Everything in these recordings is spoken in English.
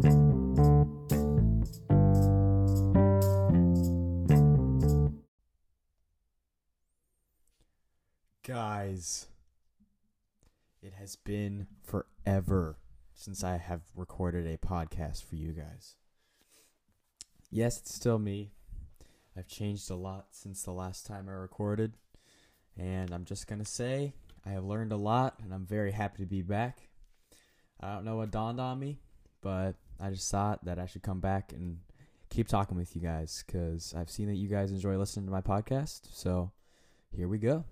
Guys, it has been forever since I have recorded a podcast for you guys. Yes, it's still me. I've changed a lot since the last time I recorded, and I'm just going to say I have learned a lot, and I'm very happy to be back. I don't know what dawned on me, but I just thought that I should come back and keep talking with you guys, because I've seen that you guys enjoy listening to my podcast, so here we go.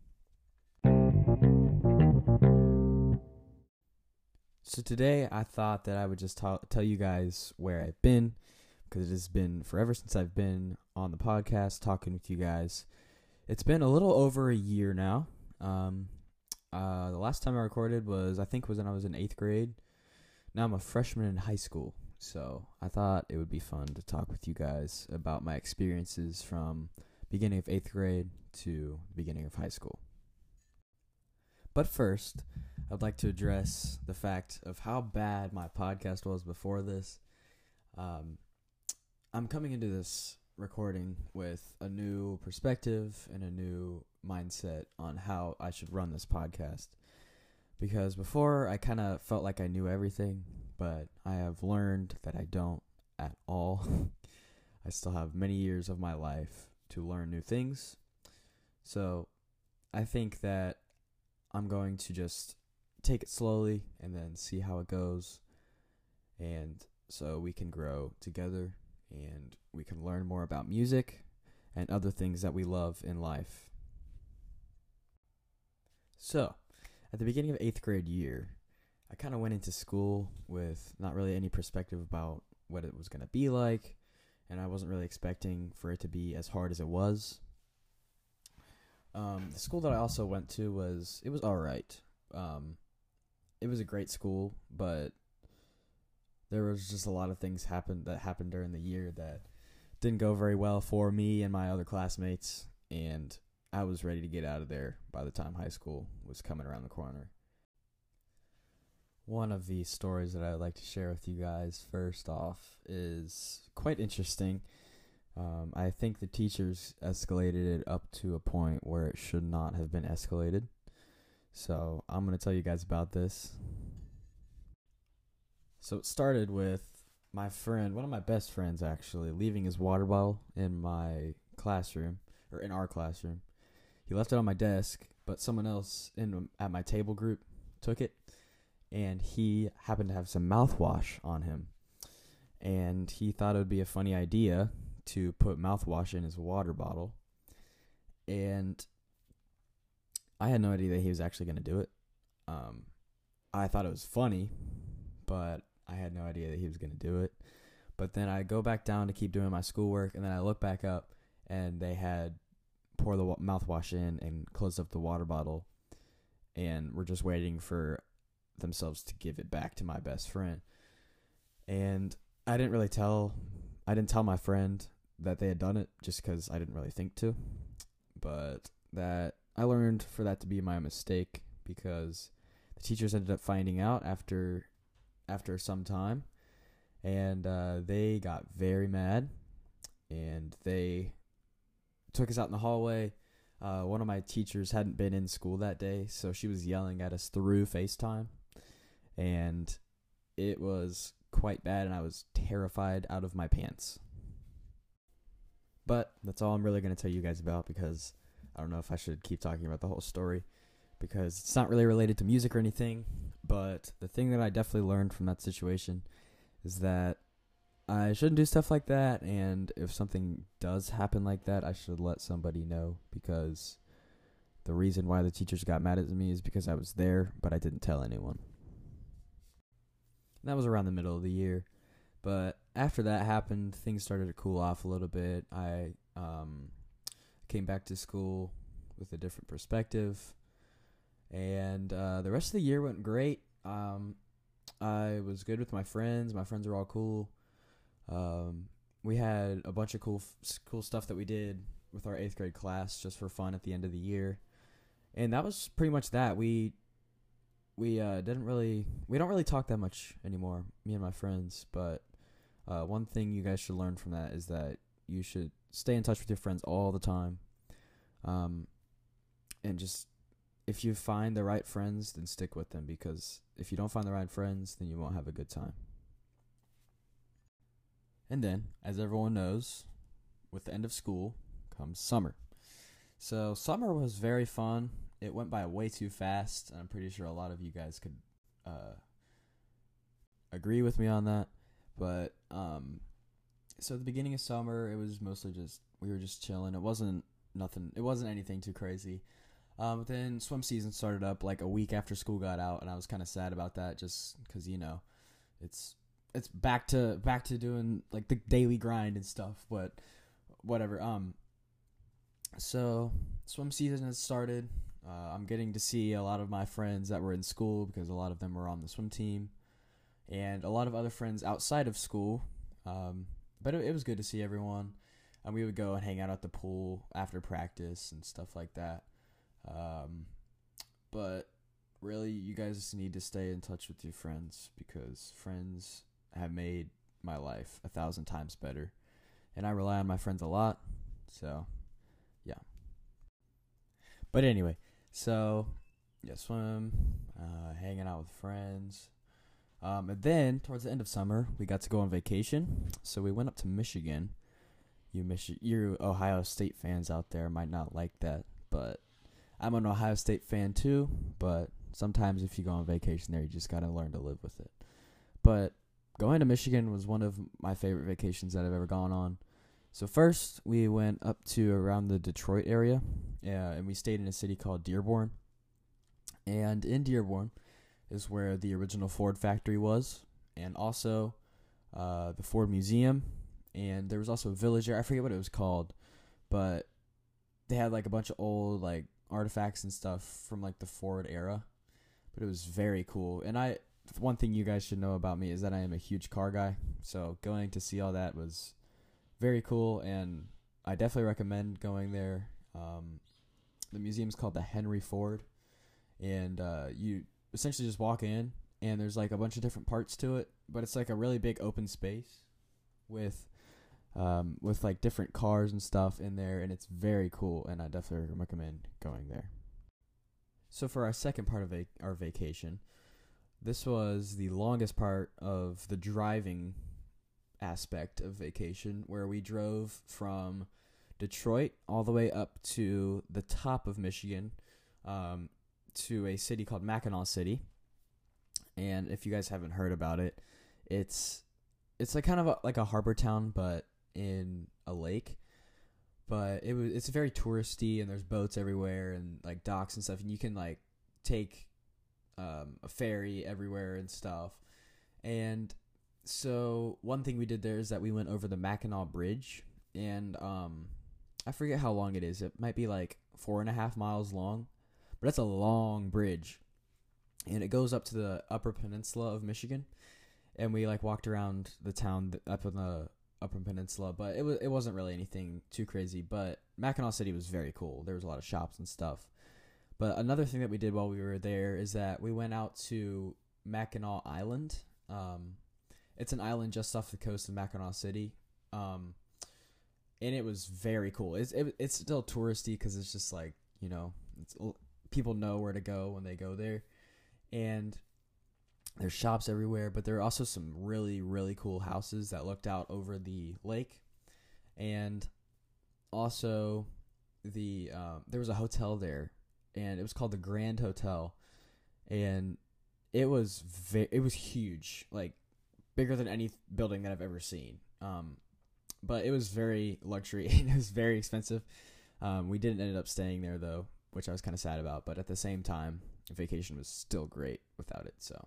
So today I thought that I would just tell you guys where I've been, because it has been forever since I've been on the podcast talking with you guys. It's been a little over a year now. The last time I recorded was when I was in 8th grade. Now I'm a freshman in high school, so I thought it would be fun to talk with you guys about my experiences from beginning of 8th grade to the beginning of high school. But first, I'd like to address the fact of how bad my podcast was before this. I'm coming into this recording with a new perspective and a new mindset on how I should run this podcast. Because before, I kind of felt like I knew everything, but I have learned that I don't at all. I still have many years of my life to learn new things. So I think that I'm going to just take it slowly and then see how it goes, and so we can grow together and we can learn more about music and other things that we love in life. So, at the beginning of 8th grade year, I kind of went into school with not really any perspective about what it was going to be like, and I wasn't really expecting for it to be as hard as it was. The school that I also went to was alright. It was a great school, but there was just a lot of things that happened during the year that didn't go very well for me and my other classmates, and I was ready to get out of there by the time high school was coming around the corner. One of the stories that I would like to share with you guys first off is quite interesting. I think the teachers escalated it up to a point where it should not have been escalated. So I'm going to tell you guys about this. So it started with my friend, one of my best friends actually, leaving his water bottle in my classroom, or in our classroom. He left it on my desk, but someone else at my table group took it, and he happened to have some mouthwash on him. And he thought it would be a funny idea to put mouthwash in his water bottle, and I had no idea that he was actually going to do it. I thought it was funny, but I had no idea that he was going to do it. But then I go back down to keep doing my schoolwork, and then I look back up, and they had poured the mouthwash in and closed up the water bottle, and were just waiting for themselves to give it back to my best friend. And I didn't tell my friend that they had done it, just because I didn't really think to. But that I learned for that to be my mistake, because the teachers ended up finding out after some time, and they got very mad, and they took us out in the hallway. One of my teachers hadn't been in school that day, so she was yelling at us through FaceTime, and it was quite bad, and I was terrified out of my pants. But that's all I'm really going to tell you guys about, because I don't know if I should keep talking about the whole story, because it's not really related to music or anything. But the thing that I definitely learned from that situation is that I shouldn't do stuff like that, and if something does happen like that, I should let somebody know, because the reason why the teachers got mad at me is because I was there, but I didn't tell anyone. And that was around the middle of the year. But after that happened, things started to cool off a little bit. I came back to school with a different perspective, and the rest of the year went great. I was good with my friends. My friends are all cool. We had a bunch of cool stuff that we did with our 8th grade class just for fun at the end of the year. And that was pretty much that. We we don't really talk that much anymore, me and my friends. But one thing you guys should learn from that is that you should stay in touch with your friends all the time. Um, and just if you find the right friends, then stick with them, because if you don't find the right friends, then you won't have a good time. And then, as everyone knows, with the end of school comes summer. So summer was very fun. It went by way too fast. I'm pretty sure a lot of you guys could uh, agree with me on that. But so at the beginning of summer, it was mostly just we were just chilling. It wasn't nothing. It wasn't anything too crazy. But then swim season started up like a week after school got out, and I was kind of sad about that, just because it's it's back to doing like the daily grind and stuff. But whatever. So swim season has started. I'm getting to see a lot of my friends that were in school, because a lot of them were on the swim team, and a lot of other friends outside of school. But it was good to see everyone. And we would go and hang out at the pool after practice and stuff like that. Um, but really, you guys need to stay in touch with your friends, because friends have made my life 1,000 times better. And I rely on my friends a lot. So, yeah. But anyway, so, yeah, swim, hanging out with friends. And then, towards the end of summer, we got to go on vacation. So we went up to Michigan. You Ohio State fans out there might not like that, but I'm an Ohio State fan too. But sometimes if you go on vacation there, you just gotta learn to live with it. But going to Michigan was one of my favorite vacations that I've ever gone on. So first, we went up to around the Detroit area, and we stayed in a city called Dearborn. And in Dearborn is where the original Ford factory was, and also the Ford Museum. And there was also a village there. I forget what it was called, but they had like a bunch of old like artifacts and stuff from like the Ford era. But it was very cool. And one thing you guys should know about me is that I am a huge car guy. So going to see all that was very cool, and I definitely recommend going there. The museum's called the Henry Ford, and you essentially just walk in, and there's like a bunch of different parts to it, but it's like a really big open space with like different cars and stuff in there, and it's very cool, and I definitely recommend going there. So for our second part of our vacation, this was the longest part of the driving aspect of vacation, where we drove from Detroit all the way up to the top of Michigan, to a city called Mackinac City. And if you guys haven't heard about it, it's like kind of like a harbor town, but in a lake. But it's very touristy, and there's boats everywhere and like docks and stuff, and you can like take a ferry everywhere and stuff. And so one thing we did there is that we went over the Mackinac Bridge, and I forget how long it is. It might be like 4.5 miles long, but it's a long bridge, and it goes up to the Upper Peninsula of Michigan. And we like walked around the town up in the Upper Peninsula, but it wasn't really anything too crazy. But Mackinac City was very cool. There was a lot of shops and stuff. But another thing that we did while we were there is that we went out to Mackinac Island. It's an island just off the coast of Mackinac City, and it was very cool. It's still touristy, because it's just like, people know where to go when they go there, and there's shops everywhere. But there are also some really, really cool houses that looked out over the lake, and also there was a hotel there, and it was called the Grand Hotel, and it was huge, like bigger than any building that I've ever seen. But it was very luxury, and it was very expensive. We didn't end up staying there though, which I was kind of sad about. But at the same time, vacation was still great without it. So,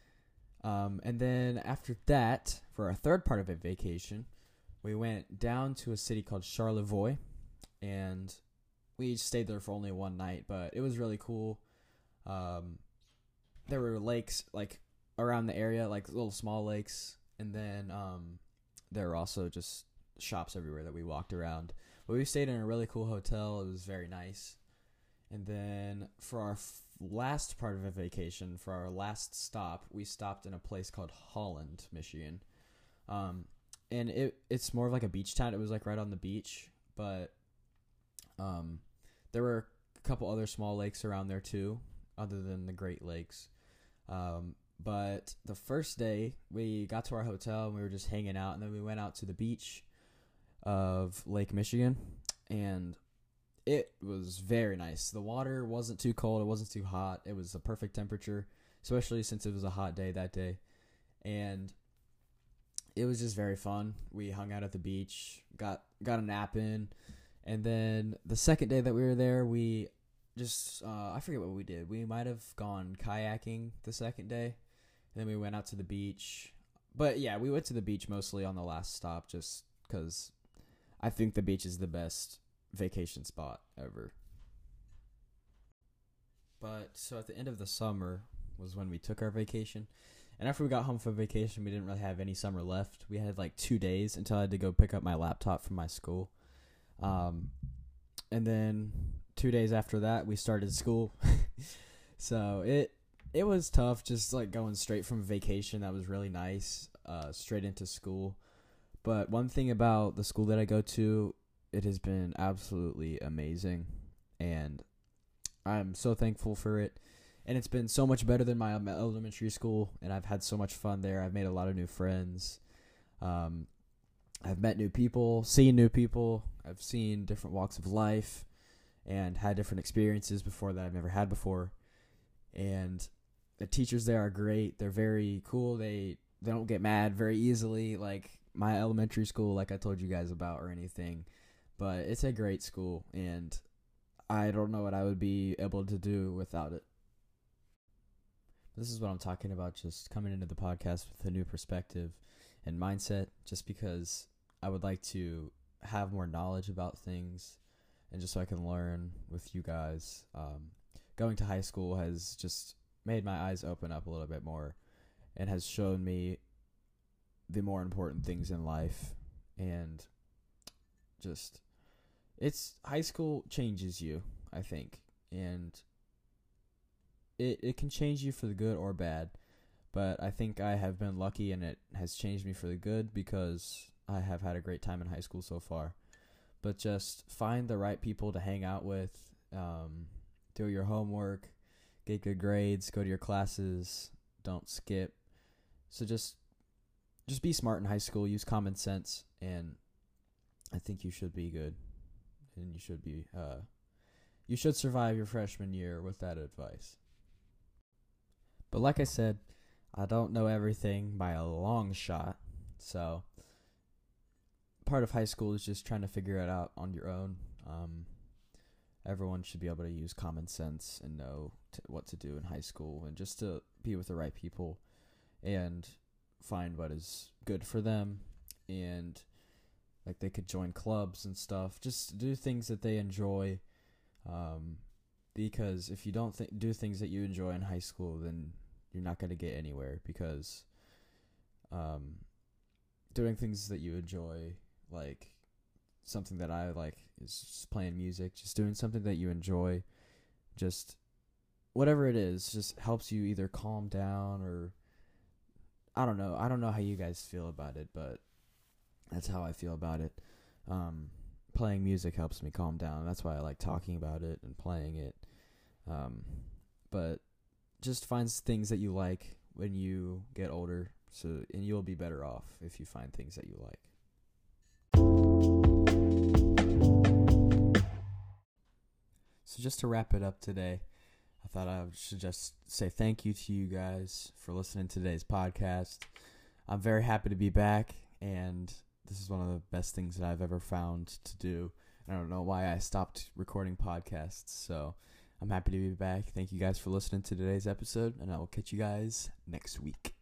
and then after that, for our third part of a vacation, we went down to a city called Charlevoix, and we stayed there for only one night, but it was really cool. There were lakes like around the area, like little small lakes, and then there were also just shops everywhere that we walked around. But we stayed in a really cool hotel. It was very nice. And then for our last part of a vacation, for our last stop, we stopped in a place called Holland, Michigan. And it's more of like a beach town. It was like right on the beach, but there were a couple other small lakes around there too, other than the Great Lakes. But the first day we got to our hotel and we were just hanging out, and then we went out to the beach of Lake Michigan, and it was very nice. The water wasn't too cold, it wasn't too hot. It was a perfect temperature, especially since it was a hot day that day. And it was just very fun. We hung out at the beach, got a nap in, and then the second day that we were there, we just I forget what we did. We might have gone kayaking the second day, and then we went out to the beach. But yeah, we went to the beach mostly on the last stop, just because I think the beach is the best vacation spot ever. But so at the end of the summer was when we took our vacation. And after we got home from vacation, we didn't really have any summer left. We had like 2 days until I had to go pick up my laptop from my school. And then 2 days after that, we started school. So it was tough, just like going straight from vacation. That was really nice, straight into school. But one thing about the school that I go to, it has been absolutely amazing, and I'm so thankful for it. And it's been so much better than my elementary school, and I've had so much fun there. I've made a lot of new friends. I've met new people, seen new people. I've seen different walks of life and had different experiences before that I've never had before. And the teachers there are great. They're very cool. They don't get mad very easily like my elementary school, like I told you guys about, or anything. But it's a great school, and I don't know what I would be able to do without it. This is what I'm talking about, just coming into the podcast with a new perspective and mindset, just because I would like to have more knowledge about things, and just so I can learn with you guys. Going to high school has just made my eyes open up a little bit more, and has shown me the more important things in life. And just, high school changes you, I think, and it can change you for the good or bad, but I think I have been lucky, and it has changed me for the good, because I have had a great time in high school so far. But just find the right people to hang out with, do your homework, get good grades, go to your classes, don't skip. So just be smart in high school, use common sense, and I think you should be good, and you should survive your freshman year with that advice. But like I said, I don't know everything by a long shot, so part of high school is just trying to figure it out on your own. Everyone should be able to use common sense and know what to do in high school, and just to be with the right people and find what is good for them, and like they could join clubs and stuff, just do things that they enjoy, because if you don't do things that you enjoy in high school, then you're not going to get anywhere, because doing things that you enjoy, like something that I like is just playing music, just doing something that you enjoy, just whatever it is, just helps you either calm down, or I don't know how you guys feel about it, but that's how I feel about it. Playing music helps me calm down. That's why I like talking about it and playing it. But just find things that you like when you get older, and you'll be better off if you find things that you like. So just to wrap it up today, I thought I should just say thank you to you guys for listening to today's podcast. I'm very happy to be back, and this is one of the best things that I've ever found to do. I don't know why I stopped recording podcasts, so I'm happy to be back. Thank you guys for listening to today's episode, and I will catch you guys next week.